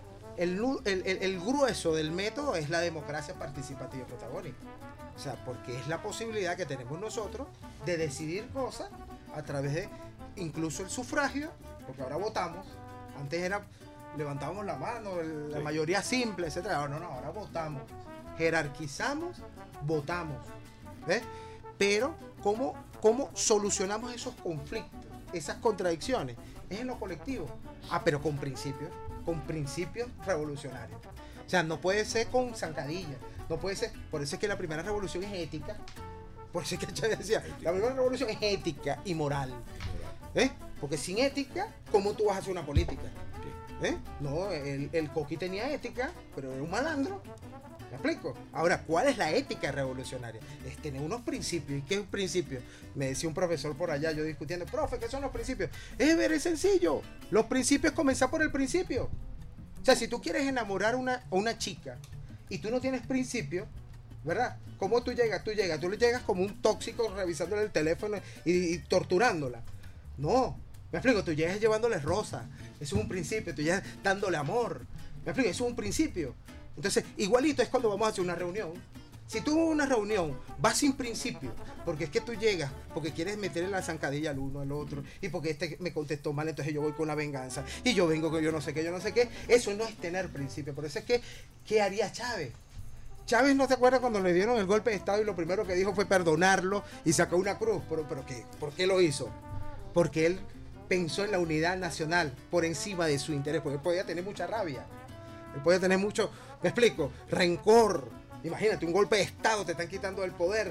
El grueso del método es la democracia participativa y protagónica. O sea, porque es la posibilidad que tenemos nosotros de decidir cosas a través de incluso el sufragio, porque ahora votamos. Antes era, levantábamos la mano, la mayoría simple, etcétera. Ahora votamos. Jerarquizamos, votamos. ¿Ves? Pero, ¿cómo solucionamos esos conflictos, esas contradicciones? Es en lo colectivo. Pero con principios revolucionarios. O sea, no puede ser con zancadilla. No puede ser. Por eso es que la primera revolución es ética. Por eso es que Chávez decía, la primera revolución es ética y moral. Porque sin ética, ¿cómo tú vas a hacer una política? No, el Coqui tenía ética, pero era un malandro. ¿Me explico? Ahora, ¿cuál es la ética revolucionaria? Es tener unos principios. ¿Y qué es un principio? Me decía un profesor por allá, yo discutiendo, profe, ¿qué son los principios? Es sencillo. Los principios es comenzar por el principio. O sea, si tú quieres enamorar a una chica y tú no tienes principios, ¿verdad? ¿Cómo tú llegas? Tú le llegas como un tóxico revisándole el teléfono y torturándola. No, me explico, tú llegas llevándole rosa. Eso es un principio. Tú llegas dándole amor. Me explico, eso es un principio. Entonces, igualito es cuando vamos a hacer una reunión. Si tú en una reunión vas sin principio, porque es que tú llegas, porque quieres meterle la zancadilla al uno, al otro, y porque este me contestó mal, entonces yo voy con la venganza, y yo vengo con yo no sé qué, eso no es tener principio. Por eso es que, ¿qué haría Chávez? Chávez, ¿no te acuerdas cuando le dieron el golpe de Estado y lo primero que dijo fue perdonarlo y sacó una cruz? ¿Pero qué? ¿Por qué lo hizo? Porque él pensó en la unidad nacional por encima de su interés, porque él podía tener mucha rabia. Él podía tener mucho, me explico, rencor. Imagínate, un golpe de Estado, te están quitando el poder,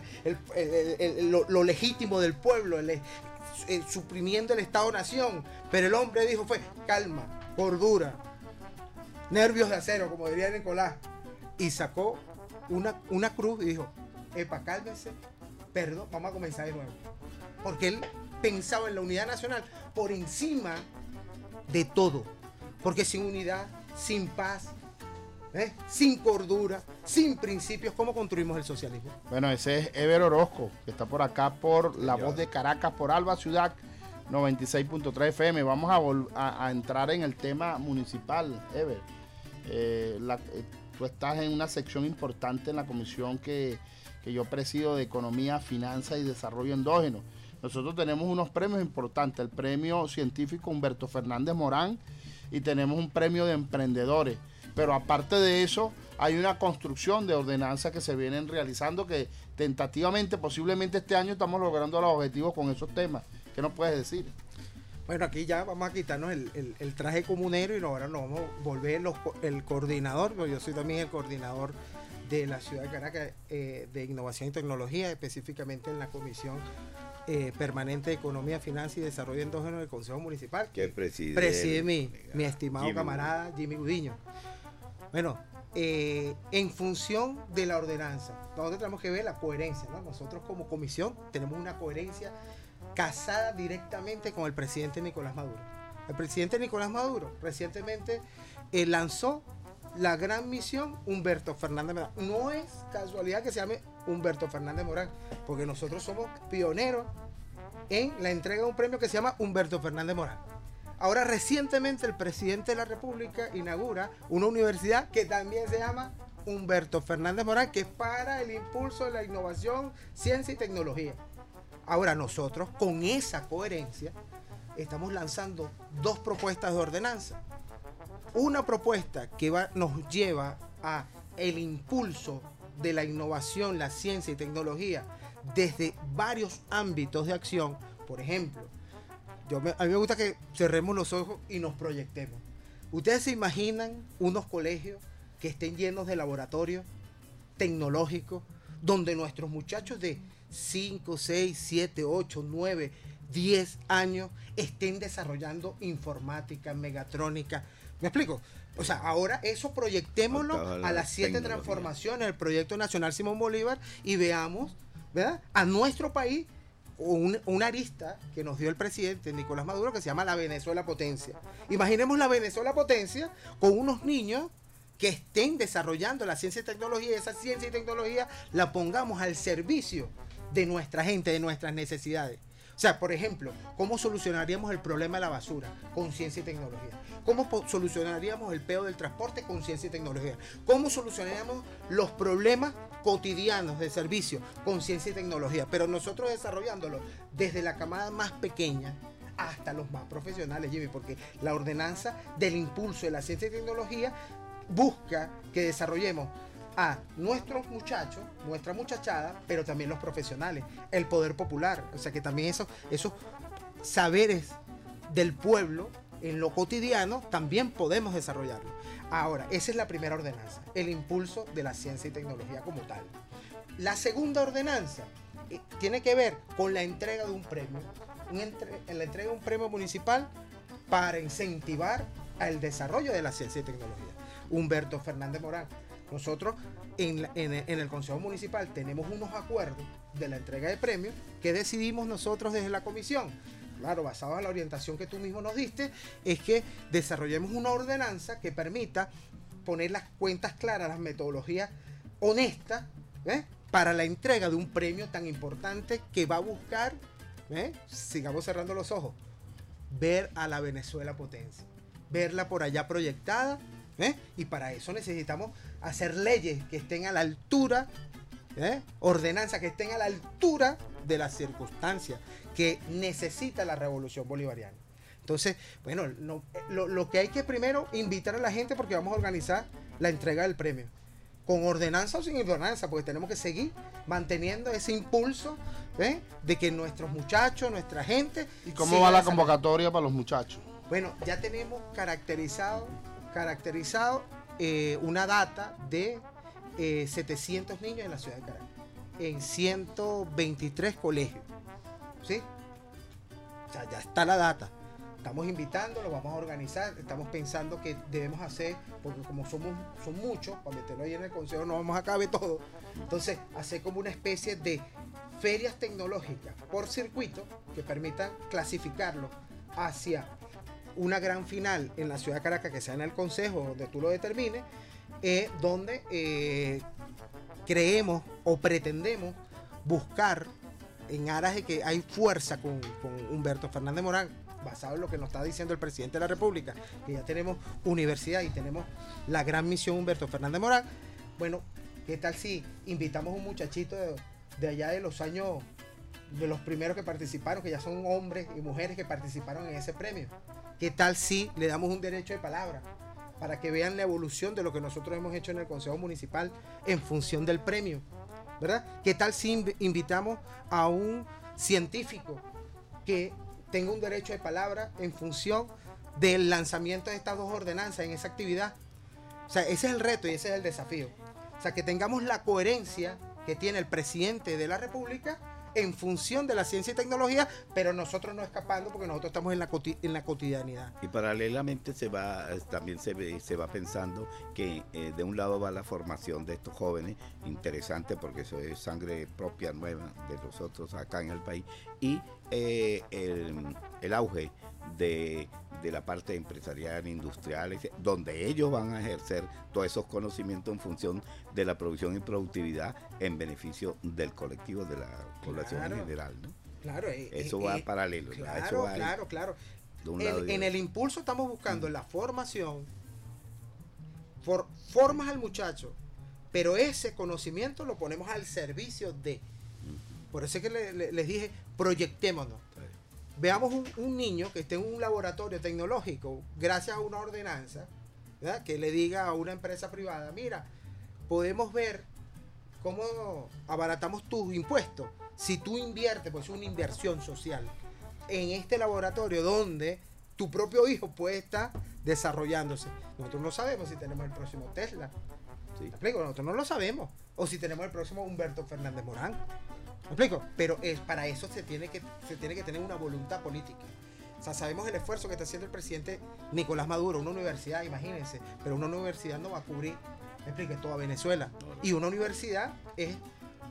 lo legítimo del pueblo, suprimiendo el Estado-Nación. Pero el hombre dijo fue, calma, cordura, nervios de acero, como diría Nicolás. Y sacó una cruz y dijo, epa, cálmese, perdón, vamos a comenzar de nuevo. Porque él pensaba en la unidad nacional por encima de todo. Porque sin unidad, sin paz, sin cordura, sin principios, ¿cómo construimos el socialismo? Bueno, ese es Ever Orozco, que está por acá por La Voz de Caracas, por Alba Ciudad 96.3 FM. Vamos a entrar en el tema municipal, Ever. Tú estás en una sección importante en la comisión que yo presido de Economía, Finanzas y Desarrollo Endógeno. Nosotros tenemos unos premios importantes, el premio científico Humberto Fernández Morán y tenemos un premio de emprendedores. Pero aparte de eso, hay una construcción de ordenanzas que se vienen realizando que tentativamente, posiblemente este año estamos logrando los objetivos con esos temas. ¿Qué nos puedes decir? Bueno, aquí ya vamos a quitarnos el traje comunero y ahora nos vamos a volver el coordinador, porque yo soy también el coordinador de la ciudad de Caracas de Innovación y Tecnología, específicamente en la Comisión Permanente de Economía, Finanzas y Desarrollo Endógeno del Consejo Municipal. Que preside mi estimado camarada Jimmy Gudiño. Bueno, en función de la ordenanza, nosotros tenemos que ver la coherencia, ¿no? Nosotros como comisión tenemos una coherencia casada directamente con el presidente Nicolás Maduro. El presidente Nicolás Maduro recientemente lanzó la gran misión Humberto Fernández Morán. No es casualidad que se llame Humberto Fernández Morán, porque nosotros somos pioneros en la entrega de un premio que se llama Humberto Fernández Morán. Ahora recientemente el presidente de la República inaugura una universidad que también se llama Humberto Fernández Morán, que es para el impulso de la innovación, ciencia y tecnología. Ahora nosotros, con esa coherencia, estamos lanzando dos propuestas de ordenanza. Una propuesta que nos lleva a el impulso de la innovación, la ciencia y tecnología desde varios ámbitos de acción. Por ejemplo, a mí me gusta que cerremos los ojos y nos proyectemos. ¿Ustedes se imaginan unos colegios que estén llenos de laboratorios tecnológicos donde nuestros muchachos de 5, 6, 7, 8, 9, 10 años estén desarrollando informática, megatrónica? ¿Me explico? O sea, ahora eso proyectémoslo a las 7 transformaciones del Proyecto Nacional Simón Bolívar y veamos ¿verdad?, a nuestro país una arista que nos dio el presidente Nicolás Maduro, que se llama la Venezuela Potencia. Imaginemos la Venezuela Potencia con unos niños que estén desarrollando la ciencia y tecnología, y esa ciencia y tecnología la pongamos al servicio de nuestra gente, de nuestras necesidades. O sea, por ejemplo, ¿cómo solucionaríamos el problema de la basura? Con ciencia y tecnología. ¿Cómo solucionaríamos el peo del transporte? Con ciencia y tecnología. ¿Cómo solucionaríamos los problemas cotidianos de servicio? Con ciencia y tecnología. Pero nosotros desarrollándolo desde la camada más pequeña hasta los más profesionales, Jimmy, porque la ordenanza del impulso de la ciencia y tecnología busca que desarrollemos a nuestros muchachos, nuestra muchachada, pero también los profesionales, el poder popular. O sea que también esos saberes del pueblo en lo cotidiano también podemos desarrollarlo. Ahora, esa es la primera ordenanza, el impulso de la ciencia y tecnología como tal. La segunda ordenanza tiene que ver con la entrega de un premio, la entrega de un premio municipal para incentivar al desarrollo de la ciencia y tecnología. Humberto Fernández Morán. Nosotros en el Consejo Municipal tenemos unos acuerdos de la entrega de premios que decidimos nosotros desde la comisión. Claro, basado en la orientación que tú mismo nos diste, es que desarrollemos una ordenanza que permita poner las cuentas claras, las metodologías honestas, para la entrega de un premio tan importante que va a buscar, sigamos cerrando los ojos, ver a la Venezuela Potencia, verla por allá proyectada. Y para eso necesitamos hacer leyes que estén a la altura, ordenanzas que estén a la altura de las circunstancias que necesita la revolución bolivariana. Entonces, bueno, lo que hay que primero invitar a la gente, porque vamos a organizar la entrega del premio, con ordenanza o sin ordenanza, porque tenemos que seguir manteniendo ese impulso de que nuestros muchachos, nuestra gente... ¿Y cómo va la convocatoria para los muchachos? Bueno, ya tenemos caracterizado una data de 700 niños en la ciudad de Caracas, en 123 colegios, ¿sí? O sea, ya está la data. Estamos invitando, lo vamos a organizar, estamos pensando que debemos hacer, porque como son muchos, para meterlo ahí en el consejo no vamos a caber todo, entonces hacer como una especie de ferias tecnológicas por circuito que permitan clasificarlo hacia una gran final en la ciudad de Caracas, que sea en el consejo donde tú lo determines, donde creemos o pretendemos buscar, en aras de que hay fuerza con Humberto Fernández Morán, basado en lo que nos está diciendo el presidente de la República, que ya tenemos universidad y tenemos la gran misión Humberto Fernández Morán. Bueno, ¿qué tal si invitamos a un muchachito de allá de los años, de los primeros que participaron, que ya son hombres y mujeres que participaron en ese premio? ¿Qué tal si le damos un derecho de palabra para que vean la evolución de lo que nosotros hemos hecho en el Consejo Municipal en función del premio, ¿verdad? ¿Qué tal si invitamos a un científico que tenga un derecho de palabra en función del lanzamiento de estas dos ordenanzas en esa actividad? O sea, ese es el reto y ese es el desafío. O sea, que tengamos la coherencia que tiene el presidente de la República en función de la ciencia y tecnología, pero nosotros no escapando, porque nosotros estamos en la cotidianidad. Y paralelamente también se va pensando que de un lado va la formación de estos jóvenes, interesante porque eso es sangre propia nueva de nosotros acá en el país, y el auge de la parte empresarial, industrial, donde ellos van a ejercer todos esos conocimientos en función de la producción y productividad en beneficio del colectivo, de la población en general, ¿no? Claro, eso va paralelo. Claro. En el impulso estamos buscando la formación, formas al muchacho, pero ese conocimiento lo ponemos al servicio de. Por eso es que les dije, proyectémonos. Veamos un niño que esté en un laboratorio tecnológico, gracias a una ordenanza, ¿verdad?, que le diga a una empresa privada, mira, podemos ver cómo abaratamos tus impuestos si tú inviertes, pues es una inversión social, en este laboratorio donde tu propio hijo puede estar desarrollándose. Nosotros no sabemos si tenemos el próximo Tesla. ¿Sí? ¿Me explico? Nosotros no lo sabemos. O si tenemos el próximo Humberto Fernández Morán. ¿Me explico? Pero para eso se tiene que tener una voluntad política. O sea, sabemos el esfuerzo que está haciendo el presidente Nicolás Maduro, una universidad, imagínense, pero una universidad no va a cubrir, me explico, toda Venezuela. Y una universidad es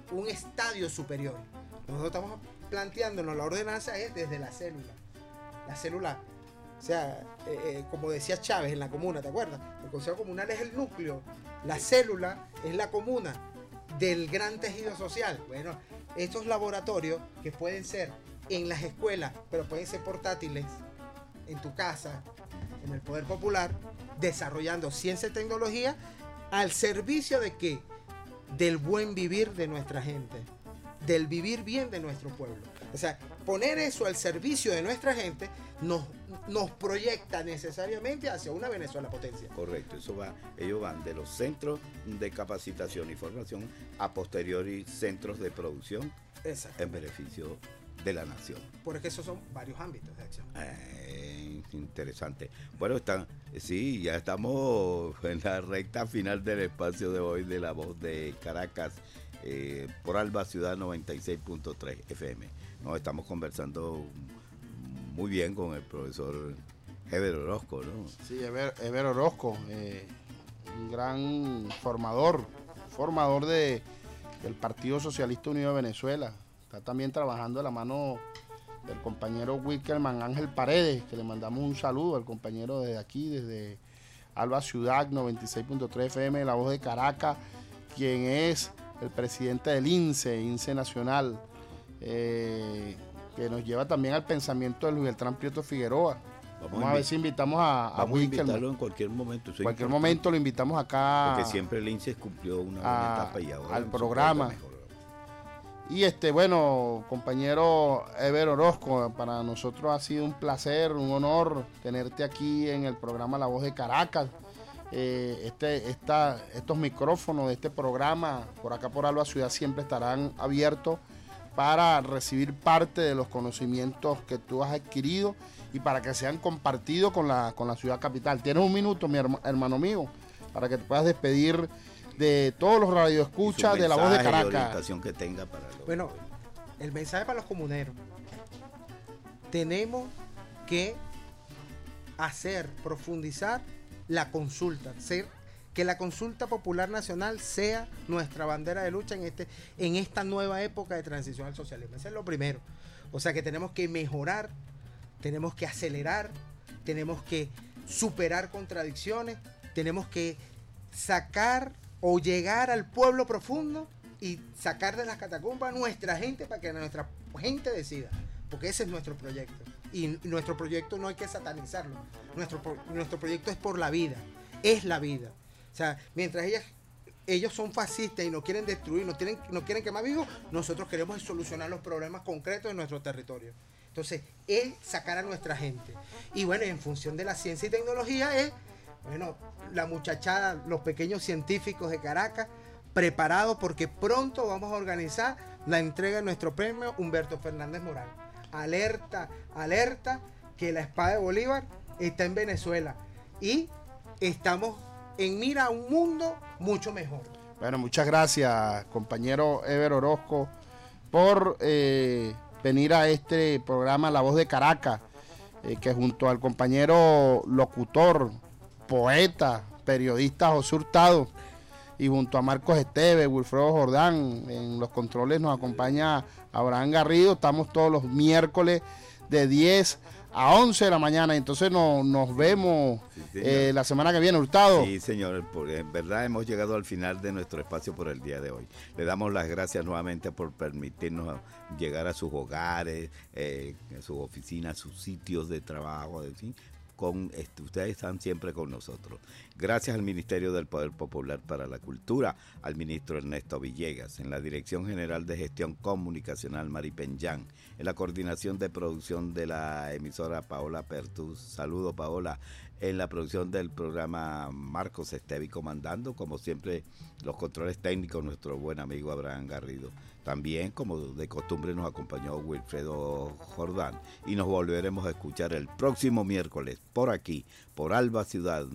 un estadio superior. Nosotros estamos planteándonos la ordenanza es desde la célula. La célula, o sea, como decía Chávez en la comuna, ¿te acuerdas? El Consejo Comunal es el núcleo, la célula es la comuna del gran tejido social. Bueno, estos laboratorios que pueden ser en las escuelas, pero pueden ser portátiles, en tu casa, en el Poder Popular, desarrollando ciencia y tecnología al servicio de ¿qué? Del buen vivir de nuestra gente, del vivir bien de nuestro pueblo. O sea, poner eso al servicio de nuestra gente nos proyecta necesariamente hacia una Venezuela potencia. Correcto, ellos van de los centros de capacitación y formación a posteriori centros de producción. Exacto. En beneficio de la nación. Porque esos son varios ámbitos de acción. Interesante. Bueno, ya estamos en la recta final del espacio de hoy de La Voz de Caracas por Alba Ciudad 96.3 FM. Nos estamos conversando muy bien con el profesor Heber Orozco, ¿no? Sí, Heber Orozco, un gran formador del Partido Socialista Unido de Venezuela. Está también trabajando de la mano del compañero Wickelman Ángel Paredes, que le mandamos un saludo al compañero desde aquí, desde Alba Ciudad 96.3 FM, La Voz de Caracas, quien es el presidente del INSE Nacional, que nos lleva también al pensamiento de Luis Beltrán Prieto Figueroa. Vamos a ver si invitamos a invitarlo en cualquier momento. En cualquier momento lo invitamos acá. Porque siempre el INSE cumplió una buena etapa y ahora al programa. Y bueno, compañero Heber Orozco, para nosotros ha sido un placer, un honor tenerte aquí en el programa La Voz de Caracas. Estos micrófonos de este programa por acá por Alba Ciudad siempre estarán abiertos para recibir parte de los conocimientos que tú has adquirido y para que sean compartidos con la ciudad capital. Tienes un minuto, mi hermano mío, para que te puedas despedir de todos los radioescuchas de La Voz de Caracas. Que tenga para bueno, el mensaje para los comuneros. Tenemos que profundizar la consulta, que la consulta popular nacional sea nuestra bandera de lucha en esta nueva época de transición al socialismo. Eso es lo primero. O sea que tenemos que mejorar, tenemos que acelerar, tenemos que superar contradicciones, tenemos que sacar o llegar al pueblo profundo y sacar de las catacumbas a nuestra gente para que nuestra gente decida, porque ese es nuestro proyecto y nuestro proyecto no hay que satanizarlo. Nuestro proyecto es por la vida, es la vida. O sea, mientras ellos son fascistas y nos quieren destruir, no quieren quemar vivos, nosotros queremos solucionar los problemas concretos de nuestro territorio. Entonces, es sacar a nuestra gente. Y bueno, en función de la ciencia y tecnología es, bueno, la muchachada, los pequeños científicos de Caracas, preparados porque pronto vamos a organizar la entrega de nuestro premio Humberto Fernández Moral. Alerta, alerta, que la espada de Bolívar está en Venezuela y estamos en mira a un mundo mucho mejor. Bueno, muchas gracias, compañero Heber Orozco, por venir a este programa La Voz de Caracas, que junto al compañero locutor, poeta, periodista José Hurtado y junto a Marcos Esteves, Wilfredo Jordán, en los controles nos acompaña Abraham Garrido. Estamos todos los miércoles de 10 a 11 de la mañana, entonces nos vemos la semana que viene, Hurtado. Sí, señor, en verdad hemos llegado al final de nuestro espacio por el día de hoy. Le damos las gracias nuevamente por permitirnos llegar a sus hogares, a sus oficinas, sus sitios de trabajo, ¿sí? Ustedes están siempre con nosotros. Gracias al Ministerio del Poder Popular para la Cultura, al ministro Ernesto Villegas, en la Dirección General de Gestión Comunicacional Mari Penyán, en la coordinación de producción de la emisora Paola Pertus. Saludo, Paola. En la producción del programa Marcos Estevi, comandando, como siempre, los controles técnicos, nuestro buen amigo Abraham Garrido. También, como de costumbre, nos acompañó Wilfredo Jordán y nos volveremos a escuchar el próximo miércoles por aquí, por Alba Ciudad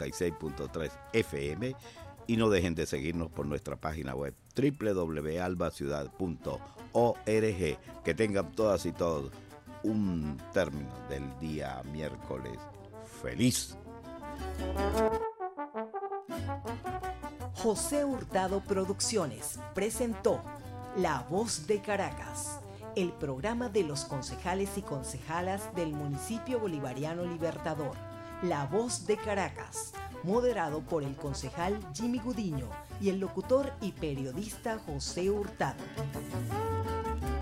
96.3 FM, y no dejen de seguirnos por nuestra página web www.albaciudad.org. Que tengan todas y todos un término del día miércoles feliz. José Hurtado Producciones presentó La Voz de Caracas, el programa de los concejales y concejalas del municipio bolivariano Libertador. La Voz de Caracas, moderado por el concejal Jimmy Gudiño y el locutor y periodista José Hurtado.